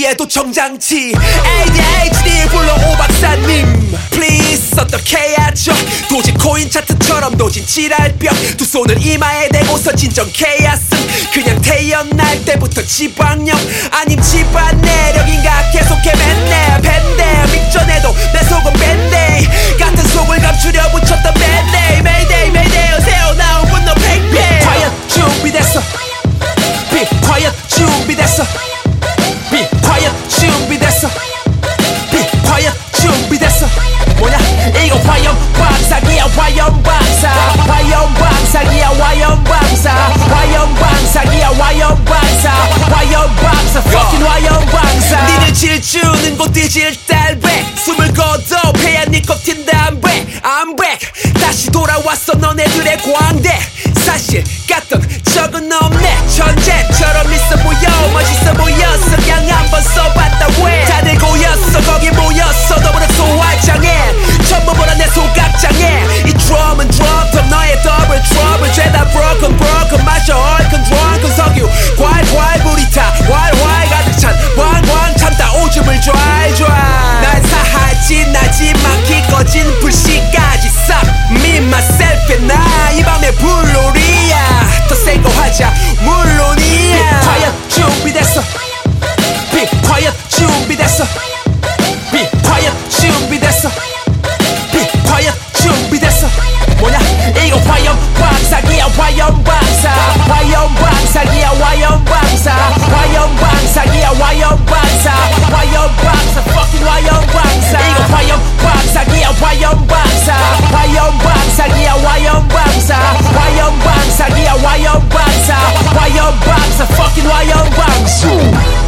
어디에도 정장치 ADHD 불러 오박사님 Please 어떻게 하죠 도지코인 차트처럼 도진 지랄병 두 손을 이마에 대고서 진정 케이아슨 그냥 태어날 때부터 지방령 아님 집안 내력인가 계속 헤맸네 밴데 믹전에도 내 속은 밴데이 같은 속을 감추려 붙였던 밴데이 Mayday Mayday 오세요 나온 분노 팽팽 Be quiet 준비됐어 Be quiet 준비됐어 Be quiet 준비됐어 Be quiet 준비됐어 뭐냐 이거 화염방사기야 화염방사 화염방사기야 화염방사 화염방사기야 화염방사 화염방사 fucking 화염방사 니를 질주는 곳 뒤질 딸백 숨을 거둬 폐한 니코틴 담배 I'm back 다시 돌아왔어 너네들의 광대 사실 같던 적은 없네 천재처럼 있어 보여 멋있어 보였어 그냥 한번 써봤다 왜 다들 고였어 거기 모였어 너보다 소화장애 전부보다 내 소각장애 이 드럼은 드럼톱 너의 더블 트러블 죄다 broken broken 마셔 얼큰 drunken 석유 괄괄 불이 타 활활 가득 찬 왕왕 참다 오줌을 좔좔 난 사하지 나지만 기꺼진 불씨까지 싹 Me myself and I 이 밤의 불놀이야 더 센 거 하자 물론이야 Be quiet 준비됐어 Be quiet 준비됐어 Be quiet 준비됐어 Be quiet 준비됐어 뭐냐 이거 화염방사기야 화염방사 화염방사기야 화염방사 화염방사기야 화염방사 화염방사 fucking 화염방사 이거 화염방사기야 화염방사 화염방사기야 화염방사 화염방사기야 화염방사 화염방사 fucking 화염방사